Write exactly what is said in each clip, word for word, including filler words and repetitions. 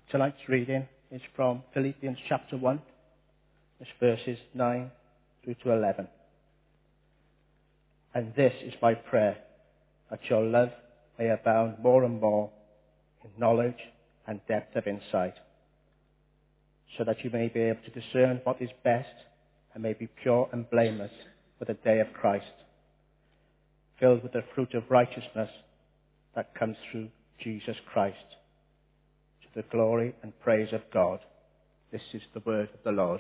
Tonight's reading is from Philippians chapter one, it's verses nine through to eleven. And this is my prayer, that your love may abound more and more in knowledge and depth of insight, so that you may be able to discern what is best and may be pure and blameless for the day of Christ, filled with the fruit of righteousness that comes through Jesus Christ, to the glory and praise of God. This is the word of the Lord.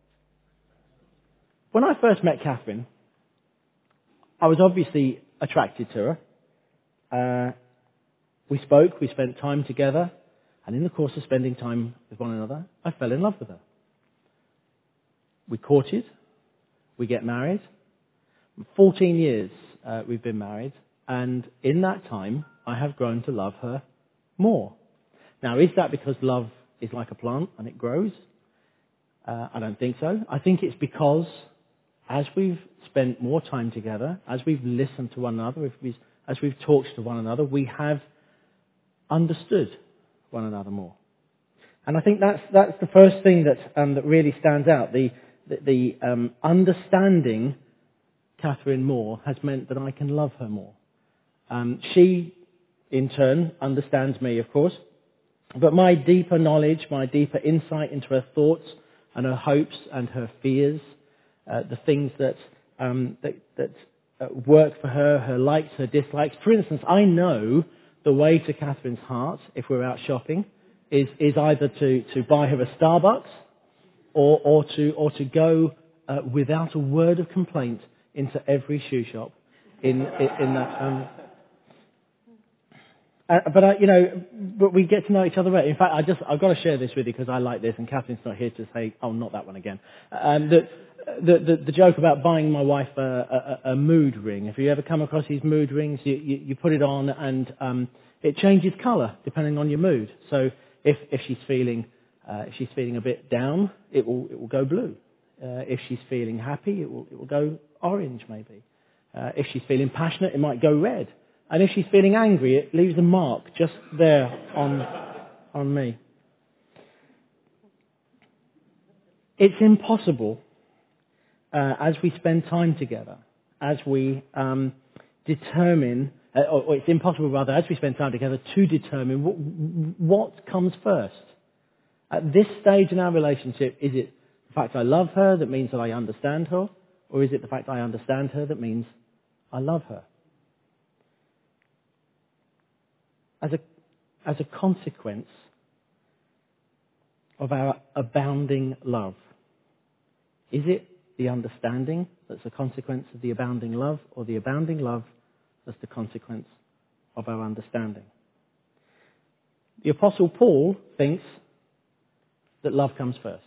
When I first met Catherine, I was obviously attracted to her. Uh, we spoke, we spent time together, and in the course of spending time with one another, I fell in love with her. We courted, we get married. fourteen years uh, we've been married, and in that time, I have grown to love her more. Now, is that because love is like a plant and it grows? Uh, I don't think so. I think it's because as we've spent more time together, as we've listened to one another, if we've, as we've talked to one another, we have understood one another more. And I think that's that's the first thing that um, that really stands out. The the, the um, understanding Catherine more has meant that I can love her more. Um, she, in turn, understands me, of course, but my deeper knowledge, my deeper insight into her thoughts and her hopes and her fears, uh, the things that um, that, that uh, work for her, her likes, her dislikes. For instance, I know the way to Catherine's heart, if we're out shopping, is is either to, to buy her a Starbucks or or to or to go uh, without a word of complaint into every shoe shop in in, in that. Um, uh, but I, you know, but we get to know each other better. In fact, I just I've got to share this with you because I like this, and Catherine's not here to say, oh, not that one again. Um, the, the the the joke about buying my wife a, a, a mood ring. Have you ever come across these mood rings? You you, you put it on and um, it changes colour depending on your mood. So if if she's feeling uh, if she's feeling a bit down, it will it will go blue. Uh, if she's feeling happy, it will it will go orange maybe. Uh, if she's feeling passionate, it might go red. And if she's feeling angry, it leaves a mark just there on on me. It's impossible uh, as we spend time together, as we um, determine, uh, or, or it's impossible rather, as we spend time together to determine what, what comes first. At this stage in our relationship, is it the fact I love her that means that I understand her? Or is it the fact I understand her that means I love her? As a, as a consequence of our abounding love, is it the understanding that's a consequence of the abounding love, or the abounding love that's the consequence of our understanding? The Apostle Paul thinks that love comes first.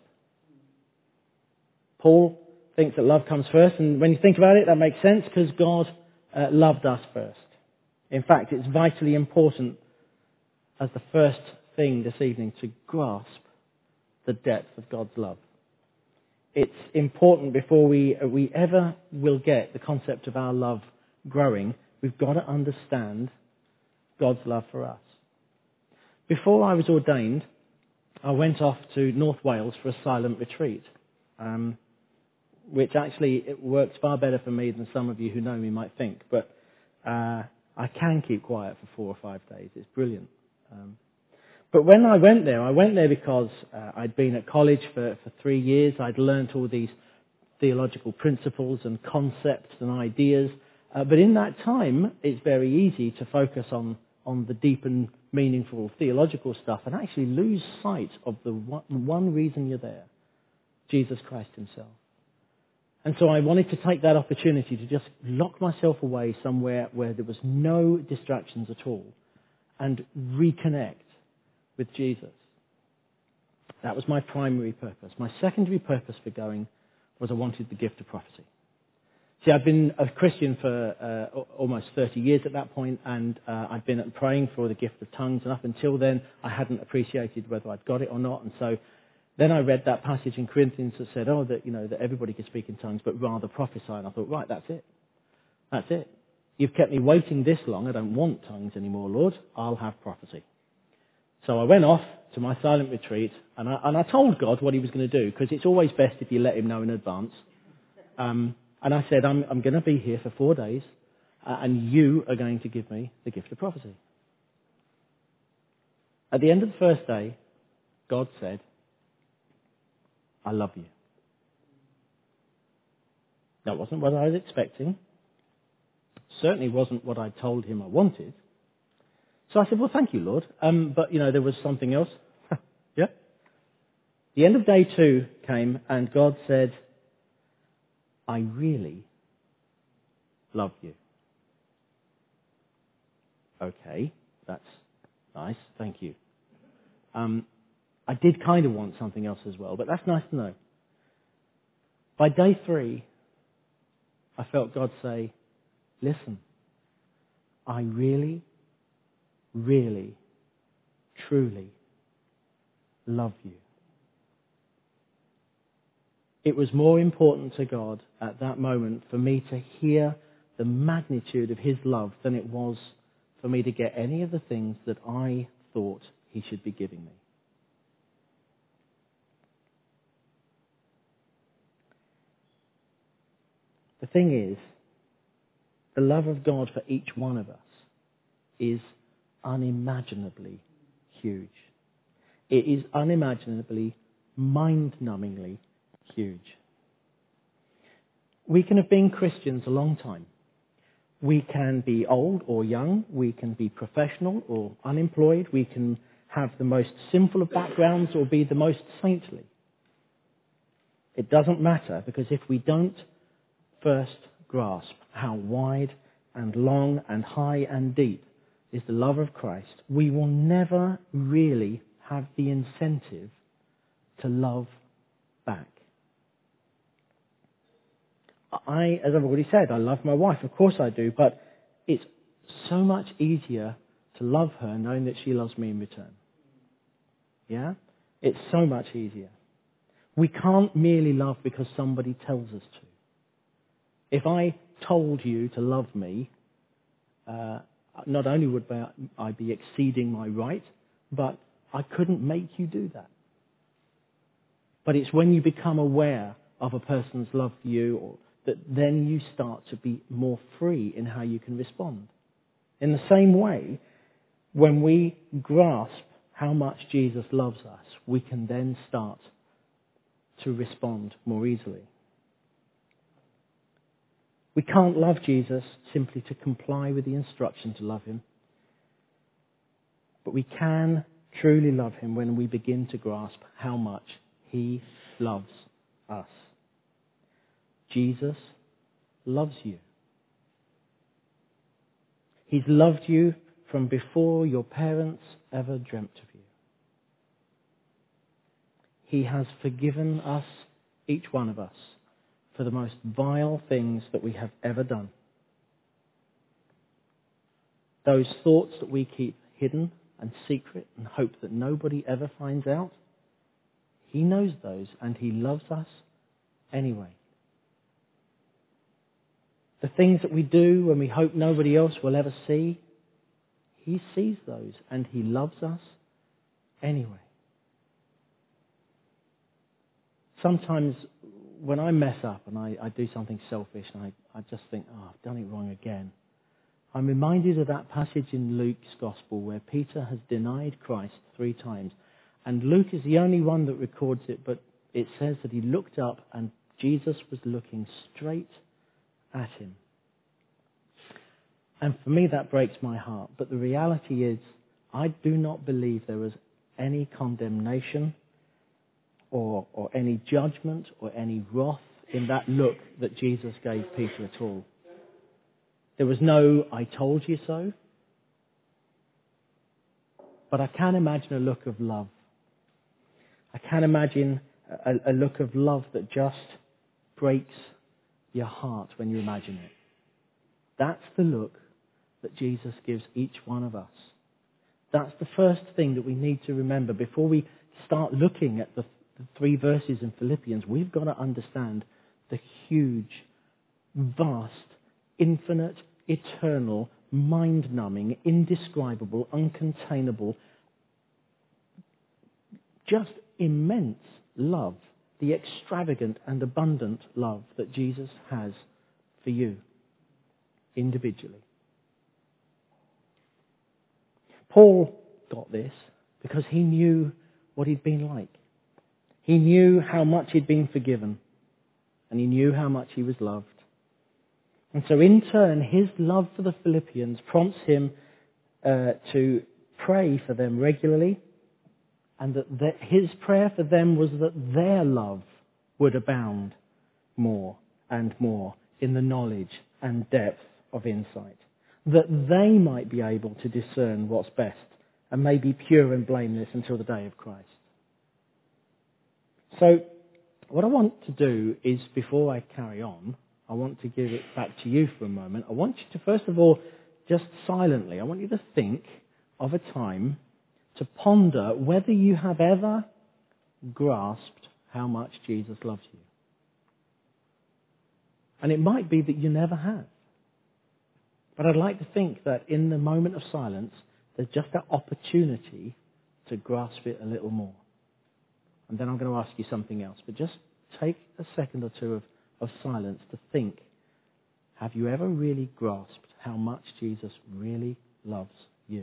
Paul thinks that love comes first, and when you think about it, that makes sense because God uh, loved us first. In fact, it's vitally important as the first thing this evening to grasp the depth of God's love. It's important before we uh, we ever will get the concept of our love growing, we've got to understand God's love for us. Before I was ordained, I went off to North Wales for a silent retreat. Um, which actually it works far better for me than some of you who know me might think. But uh, I can keep quiet for four or five days. It's brilliant. Um, but when I went there, I went there because uh, I'd been at college for, for three years. I'd learnt all these theological principles and concepts and ideas. Uh, but in that time, it's very easy to focus on, on the deep and meaningful theological stuff and actually lose sight of the one, one reason you're there, Jesus Christ himself. And so I wanted to take that opportunity to just lock myself away somewhere where there was no distractions at all and reconnect with Jesus. That was my primary purpose. My secondary purpose for going was I wanted the gift of prophecy. See, I've been a Christian for uh, almost thirty years at that point, and uh, I'd been praying for the gift of tongues, and up until then I hadn't appreciated whether I'd got it or not, and so then I read that passage in Corinthians that said, oh, that, you know, that everybody could speak in tongues, but rather prophesy. And I thought, right, that's it. That's it. You've kept me waiting this long. I don't want tongues anymore, Lord. I'll have prophecy. So I went off to my silent retreat, and I, and I told God what he was going to do, because it's always best if you let him know in advance. Um, and I said, I'm, I'm going to be here for four days, uh, and you are going to give me the gift of prophecy. At the end of the first day, God said, I love you. That wasn't what I was expecting. Certainly wasn't what I told him I wanted. So I said, well, thank you, Lord. Um, but, you know, there was something else. Yeah. The end of day two came, and God said, I really love you. Okay, that's nice. Thank you. Um, I did kind of want something else as well, but that's nice to know. By day three, I felt God say, listen, I really, really, truly love you. It was more important to God at that moment for me to hear the magnitude of his love than it was for me to get any of the things that I thought he should be giving me. The thing is, the love of God for each one of us is unimaginably huge. It is unimaginably, mind-numbingly huge. We can have been Christians a long time. We can be old or young. We can be professional or unemployed. We can have the most sinful of backgrounds or be the most saintly. It doesn't matter, because if we don't first grasp how wide and long and high and deep is the love of Christ, we will never really have the incentive to love back. I, as I've already said, I love my wife. Of course I do, but it's so much easier to love her knowing that she loves me in return. Yeah? It's so much easier. We can't merely love because somebody tells us to. If I told you to love me, uh, not only would I be exceeding my right, but I couldn't make you do that. But it's when you become aware of a person's love for you, or that then you start to be more free in how you can respond. In the same way, when we grasp how much Jesus loves us, we can then start to respond more easily. We can't love Jesus simply to comply with the instruction to love him. But we can truly love him when we begin to grasp how much he loves us. Jesus loves you. He's loved you from before your parents ever dreamt of you. He has forgiven us, each one of us, for the most vile things that we have ever done. Those thoughts that we keep hidden and secret and hope that nobody ever finds out, he knows those, and he loves us anyway. The things that we do when we hope nobody else will ever see, he sees those, and he loves us anyway. Sometimes when I mess up and I, I do something selfish and I, I just think, oh, I've done it wrong again, I'm reminded of that passage in Luke's Gospel where Peter has denied Christ three times. And Luke is the only one that records it, but it says that he looked up and Jesus was looking straight at him. And for me that breaks my heart. But the reality is, I do not believe there was any condemnation or, or any judgment or any wrath in that look that Jesus gave Peter at all. There was no, I told you so. But I can imagine a look of love. I can imagine a, a look of love that just breaks your heart when you imagine it. That's the look that Jesus gives each one of us. That's the first thing that we need to remember before we start looking at the, the three verses in Philippians. We've got to understand the huge, vast, infinite, eternal, mind-numbing, indescribable, uncontainable, just immense love, the extravagant and abundant love that Jesus has for you individually. Paul got this because he knew what he'd been like. He knew how much he'd been forgiven, and he knew how much he was loved. And so in turn, his love for the Philippians prompts him uh, to pray for them regularly, and that, that his prayer for them was that their love would abound more and more in the knowledge and depth of insight, that they might be able to discern what's best and may be pure and blameless until the day of Christ. So, what I want to do is, before I carry on, I want to give it back to you for a moment. I want you to, first of all, just silently, I want you to think of a time to ponder whether you have ever grasped how much Jesus loves you. And it might be that you never have. But I'd like to think that in the moment of silence, there's just that opportunity to grasp it a little more. And then I'm going to ask you something else. But just take a second or two of, of silence to think, have you ever really grasped how much Jesus really loves you?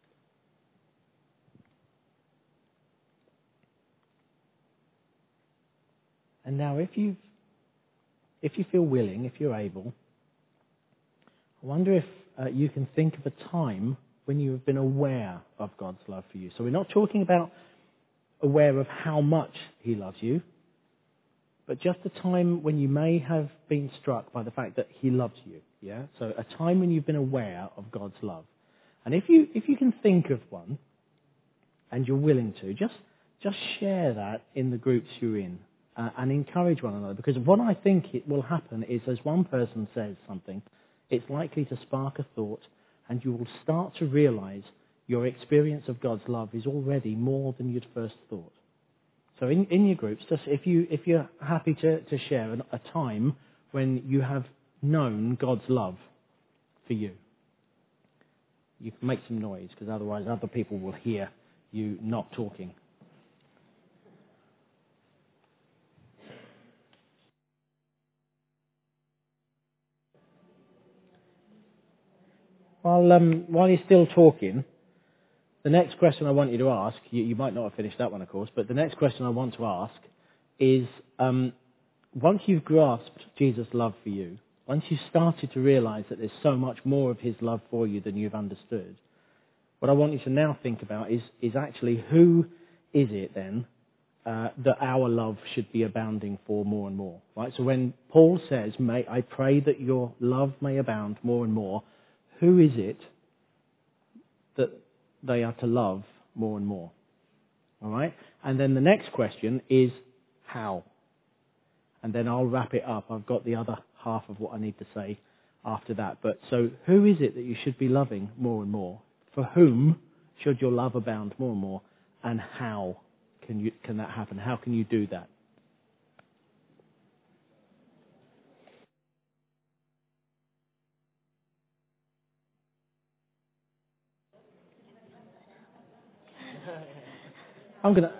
And now if you if you feel willing, if you're able, I wonder if uh, you can think of a time when you have been aware of God's love for you. So we're not talking about aware of how much he loves you, but just a time when you may have been struck by the fact that he loves you. Yeah? So a time when you've been aware of God's love. And if you if you can think of one, and you're willing to, just just share that in the groups you're in, uh, and encourage one another. Because what I think it will happen is, as one person says something, it's likely to spark a thought, and you will start to realize your experience of God's love is already more than you'd first thought. So in, in your groups, just if you if you're happy to, to share an, a time when you have known God's love for you, you can make some noise, because otherwise other people will hear you not talking. While um, while you're still talking, the next question I want you to ask, you, you might not have finished that one, of course, but the next question I want to ask is, um, once you've grasped Jesus' love for you, once you've started to realize that there's so much more of his love for you than you've understood, what I want you to now think about is, is actually who is it then uh, that our love should be abounding for more and more, right? So when Paul says, "May I pray that your love may abound more and more," who is it that they are to love more and more? All right? And then the next question is how? And then I'll wrap it up. I've got the other half of what I need to say after that. But so who is it that you should be loving more and more? For whom should your love abound more and more? And how can you can that happen? How can you do that? I'm gonna.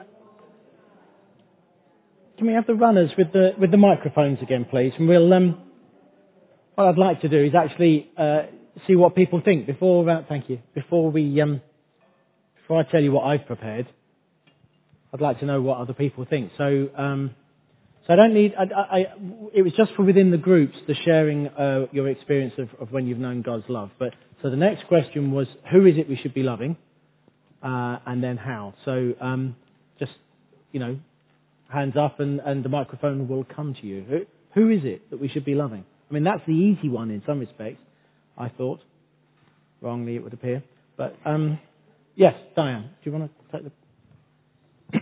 Can we have the runners with the with the microphones again, please? And we'll. Um, what I'd like to do is actually uh, see what people think before. Uh, thank you. Before we um, before I tell you what I've prepared, I'd like to know what other people think. So, um, so I don't need. I, I, I, it was just for within the groups, the sharing uh, your experience of, of when you've known God's love. But so the next question was, who is it we should be loving, uh, and then how? So, um, just you know. Hands up and, and the microphone will come to you. Who, who is it that we should be loving? I mean, that's the easy one in some respects, I thought. Wrongly, it would appear. But, um, yes, Diane, do you want to take the...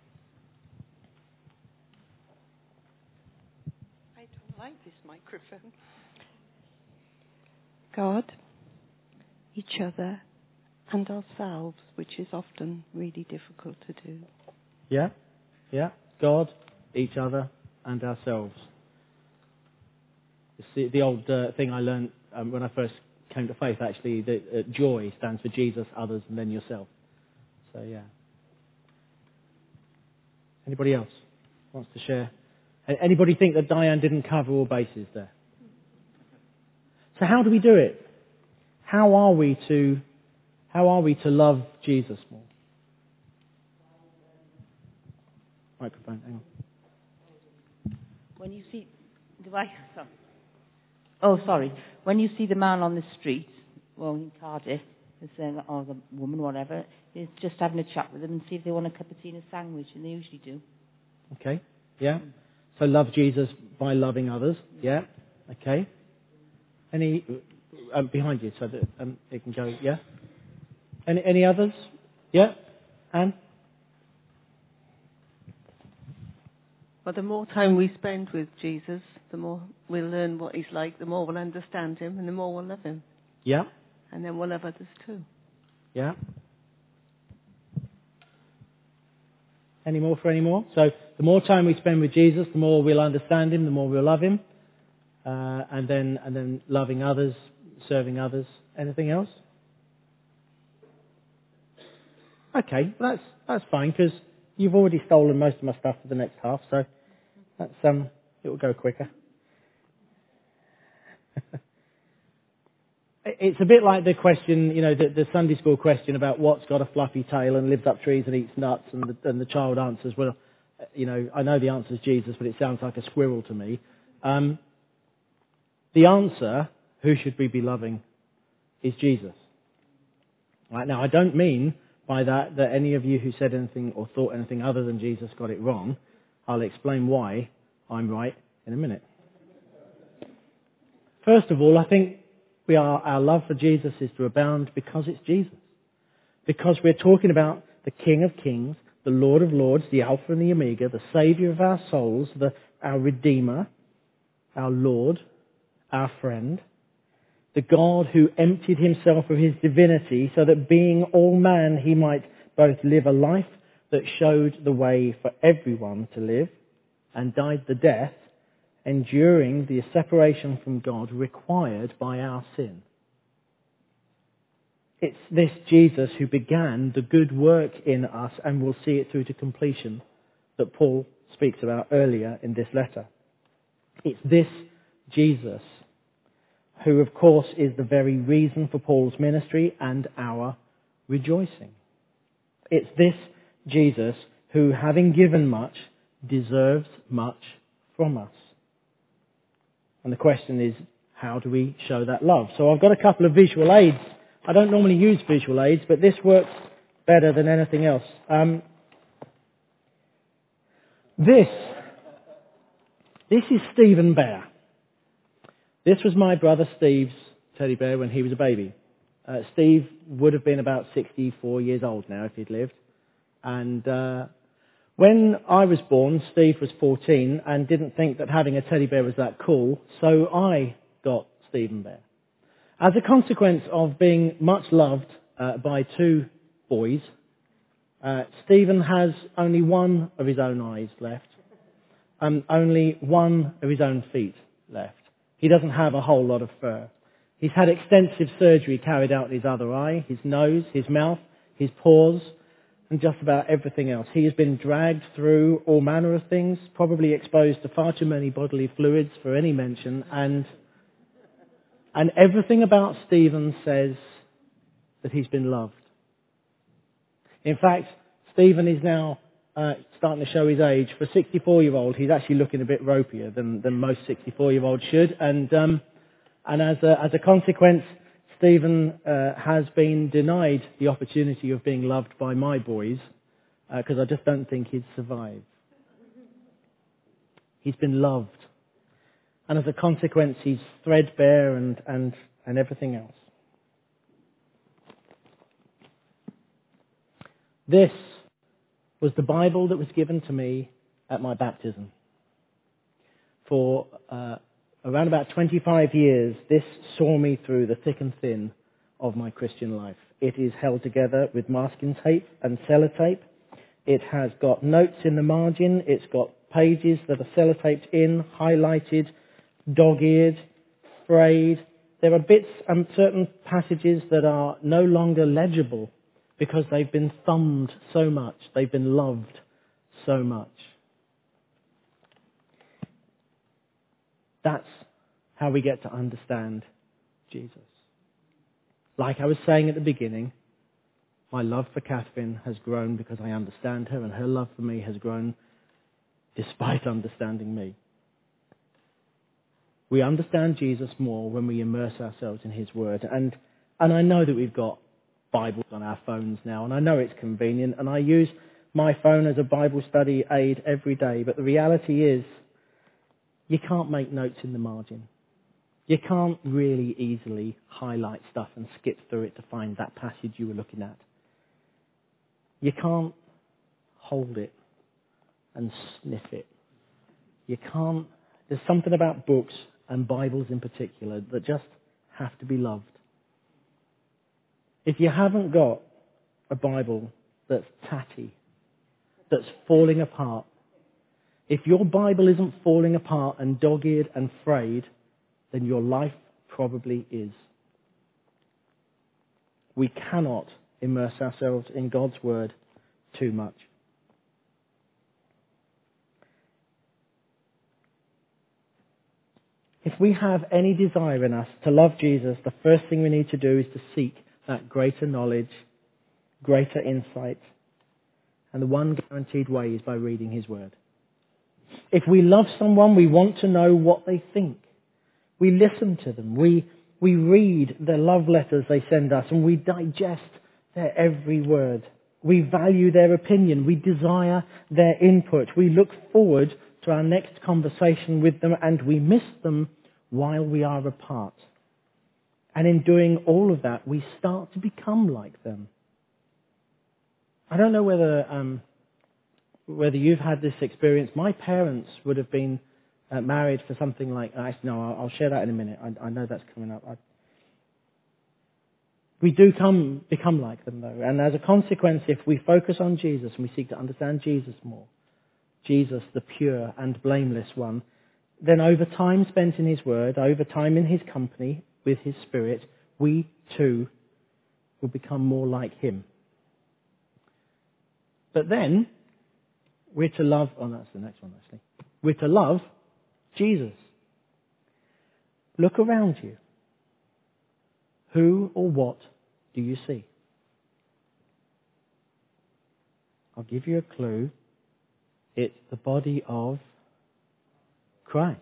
I don't like this microphone. God, each other, and ourselves, which is often really difficult to do. Yeah, yeah. God, each other, and ourselves. It's the, the old uh, thing I learned um, when I first came to faith, actually, that uh, joy stands for Jesus, others, and then yourself. So, yeah. Anybody else wants to share? Anybody think that Diane didn't cover all bases there? So how do we do it? How are we to, how are we to love Jesus more? Microphone, hang on. When you see, do I? Sorry. Oh, sorry. When you see the man on the street, well, in Cardiff, or the woman, whatever, is just having a chat with them and see if they want a cup of tea and a sandwich, and they usually do. Okay. Yeah. So love Jesus by loving others. Yeah. Okay. Any um, behind you, so that um, it can go. Yeah. Any any others? Yeah. Anne? Well, the more time we spend with Jesus, the more we'll learn what he's like, the more we'll understand him, and the more we'll love him. Yeah. And then we'll love others too. Yeah. Any more for any more? So the more time we spend with Jesus, the more we'll understand him, the more we'll love him. Uh, and then and then loving others, serving others. Anything else? Okay, well that's that's fine, because you've already stolen most of my stuff for the next half, so that's um it will go quicker. It's a bit like the question, you know, the, the Sunday school question about what's got a fluffy tail and lives up trees and eats nuts, and the, and the child answers, well, you know, I know the answer is Jesus, but it sounds like a squirrel to me. Um, the answer, who should we be loving, is Jesus. Right, now, I don't mean by that that any of you who said anything or thought anything other than Jesus got it wrong. I'll explain why I'm right in a minute. First of all, I think we are, our love for Jesus is to abound because it's Jesus. Because we're talking about the King of Kings, the Lord of Lords, the Alpha and the Omega, the Saviour of our souls, the, our Redeemer, our Lord, our friend, the God who emptied himself of his divinity so that being all man he might both live a life that showed the way for everyone to live and died the death, enduring the separation from God required by our sin. It's this Jesus who began the good work in us and will see it through to completion that Paul speaks about earlier in this letter. It's this Jesus who, of course, is the very reason for Paul's ministry and our rejoicing. It's this Jesus who, having given much, deserves much from us. And the question is, how do we show that love? So I've got a couple of visual aids. I don't normally use visual aids, but this works better than anything else. Um, this, this is Stephen Bear. This was my brother Steve's teddy bear when he was a baby. Uh, Steve would have been about sixty-four years old now if he'd lived. And uh, when I was born, Steve was fourteen and didn't think that having a teddy bear was that cool, so I got Stephen Bear. As a consequence of being much loved uh, by two boys, uh, Stephen has only one of his own eyes left, and only one of his own feet left. He doesn't have a whole lot of fur. He's had extensive surgery carried out in his other eye, his nose, his mouth, his paws, and just about everything else. He has been dragged through all manner of things, probably exposed to far too many bodily fluids for any mention, and and everything about Stephen says that he's been loved. In fact, Stephen is now uh, starting to show his age. For a sixty-four-year-old, he's actually looking a bit ropier than, than most sixty-four-year-olds should, and um, and as a, as a consequence, Stephen uh, has been denied the opportunity of being loved by my boys because uh, I just don't think he'd survive. He's been loved. And as a consequence, he's threadbare and, and, and everything else. This was the Bible that was given to me at my baptism. For uh, around about twenty-five years, this saw me through the thick and thin of my Christian life. It is held together with masking tape and sellotape. It has got notes in the margin. It's got pages that are sellotaped in, highlighted, dog-eared, frayed. There are bits and certain passages that are no longer legible because they've been thumbed so much, they've been loved so much. That's how we get to understand Jesus. Like I was saying at the beginning, my love for Catherine has grown because I understand her, and her love for me has grown despite understanding me. We understand Jesus more when we immerse ourselves in his word. And, and I know that we've got Bibles on our phones now, and I know it's convenient, and I use my phone as a Bible study aid every day, but the reality is you can't make notes in the margin. You can't really easily highlight stuff and skip through it to find that passage you were looking at. You can't hold it and sniff it. You can't. There's something about books and Bibles in particular that just have to be loved. If you haven't got a Bible that's tatty, that's falling apart, if your Bible isn't falling apart and dog-eared and frayed, then your life probably is. We cannot immerse ourselves in God's Word too much. If we have any desire in us to love Jesus, the first thing we need to do is to seek that greater knowledge, greater insight, and the one guaranteed way is by reading his Word. If we love someone, we want to know what they think. We listen to them. We, we read the love letters they send us, and we digest their every word. We value their opinion. We desire their input. We look forward to our next conversation with them, and we miss them while we are apart. And in doing all of that, we start to become like them. I don't know whether um, whether you've had this experience. My parents would have been uh, married for something like... Uh, no, I'll, I'll share that in a minute. I, I know that's coming up. I, we do come become like them, though. And as a consequence, if we focus on Jesus and we seek to understand Jesus more, Jesus, the pure and blameless one, then over time spent in his Word, over time in his company, with his Spirit, we too will become more like him. But then, we're to love, oh no, that's the next one actually. We're to love Jesus. Look around you. Who or what do you see? I'll give you a clue. It's the body of Christ.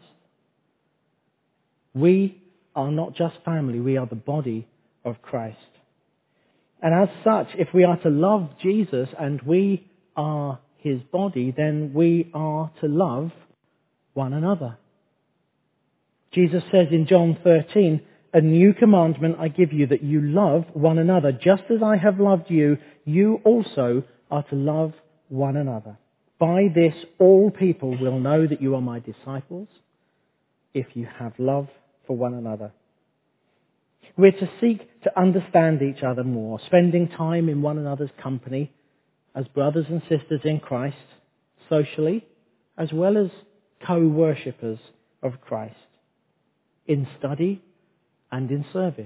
We are not just family, we are the body of Christ. And as such, if we are to love Jesus and we are his body, then we are to love one another. Jesus says in John thirteen, "A new commandment I give you, that you love one another. Just as I have loved you, you also are to love one another. By this all people will know that you are my disciples, if you have love for one another." We're to seek to understand each other more, spending time in one another's company as brothers and sisters in Christ, socially, as well as co-worshippers of Christ, in study and in service.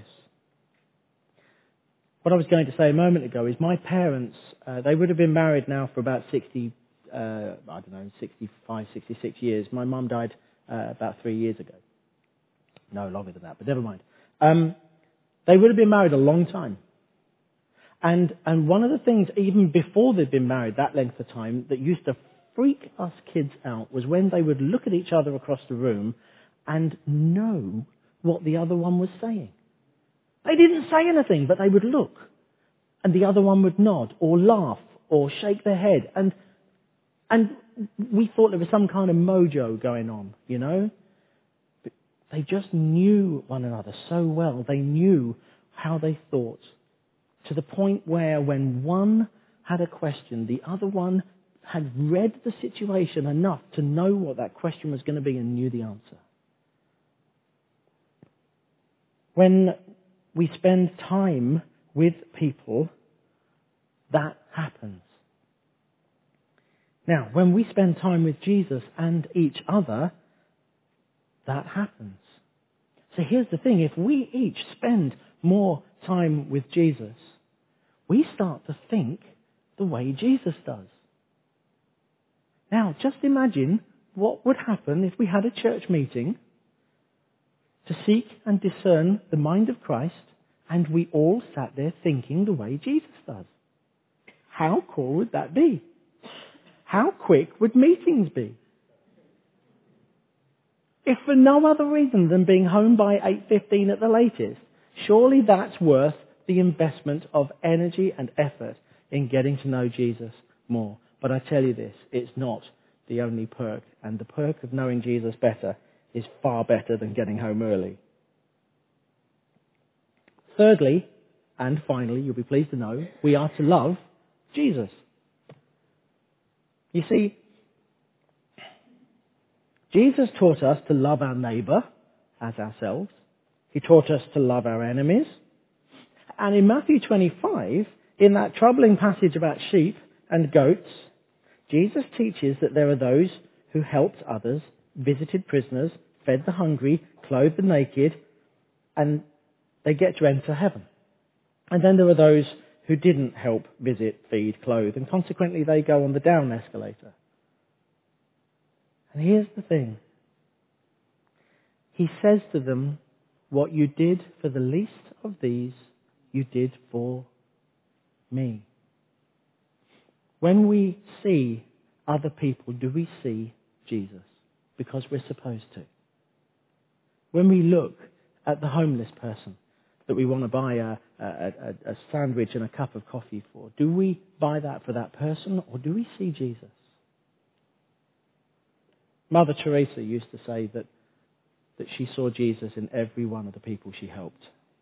What I was going to say a moment ago is my parents, uh, they would have been married now for about sixty, uh, I don't know, sixty-five, sixty-six years. My mum died uh, about three years ago. No, longer than that, but never mind. Um, they would have been married a long time. And and one of the things, even before they'd been married that length of time, that used to freak us kids out was when they would look at each other across the room and know what the other one was saying. They didn't say anything, but they would look. And the other one would nod or laugh or shake their head. And and we thought there was some kind of mojo going on, you know. But they just knew one another so well. They knew how they thought. To the point where when one had a question, the other one had read the situation enough to know what that question was going to be and knew the answer. When we spend time with people, that happens. Now, when we spend time with Jesus and each other, that happens. So here's the thing, if we each spend more time with Jesus, we start to think the way Jesus does. Now, just imagine what would happen if we had a church meeting to seek and discern the mind of Christ, and we all sat there thinking the way Jesus does. How cool would that be? How quick would meetings be? If for no other reason than being home by eight fifteen at the latest, surely that's worth the investment of energy and effort in getting to know Jesus more. But I tell you this, it's not the only perk, and the perk of knowing Jesus better is far better than getting home early. Thirdly, and finally, you'll be pleased to know, we are to love Jesus. You see, Jesus taught us to love our neighbour as ourselves. He taught us to love our enemies. And in Matthew twenty-five, in that troubling passage about sheep and goats, Jesus teaches that there are those who helped others, visited prisoners, fed the hungry, clothed the naked, and they get to enter heaven. And then there are those who didn't help, visit, feed, clothe, and consequently they go on the down escalator. And here's the thing. He says to them, what you did for the least of these, you did for me. When we see other people, do we see Jesus? Because we're supposed to. When we look at the homeless person that we want to buy a, a, a, a sandwich and a cup of coffee for, do we buy that for that person, or do we see Jesus? Mother Teresa used to say that, that she saw Jesus in every one of the people she helped.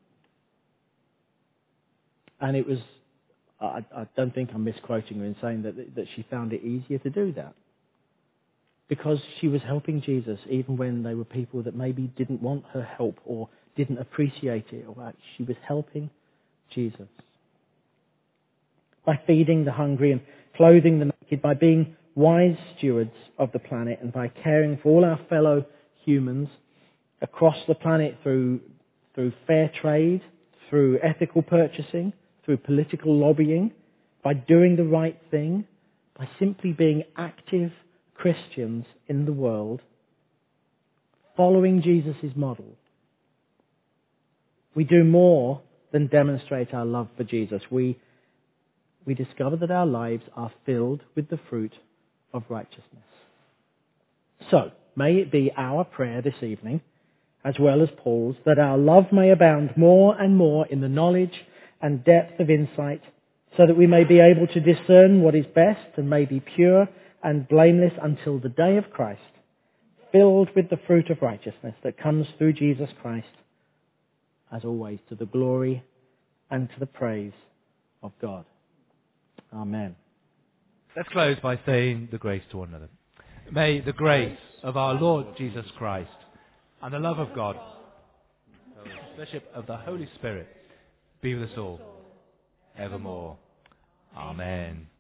And it was, I, I don't think I'm misquoting her in saying that, that she found it easier to do that. Because she was helping Jesus even when they were people that maybe didn't want her help or didn't appreciate it. Or she was helping Jesus. By feeding the hungry and clothing the naked, by being wise stewards of the planet, and by caring for all our fellow humans across the planet through, through fair trade, through ethical purchasing, through political lobbying, by doing the right thing, by simply being active Christians in the world, following Jesus' model. We do more than demonstrate our love for Jesus. We, we discover that our lives are filled with the fruit of righteousness. So, may it be our prayer this evening, as well as Paul's, that our love may abound more and more in the knowledge and depth of insight, so that we may be able to discern what is best and may be pure and blameless until the day of Christ, filled with the fruit of righteousness that comes through Jesus Christ, as always, to the glory and to the praise of God. Amen. Let's close by saying the grace to one another. May the grace of our Lord Jesus Christ and the love of God, the fellowship of the Holy Spirit, be with us all evermore. Amen.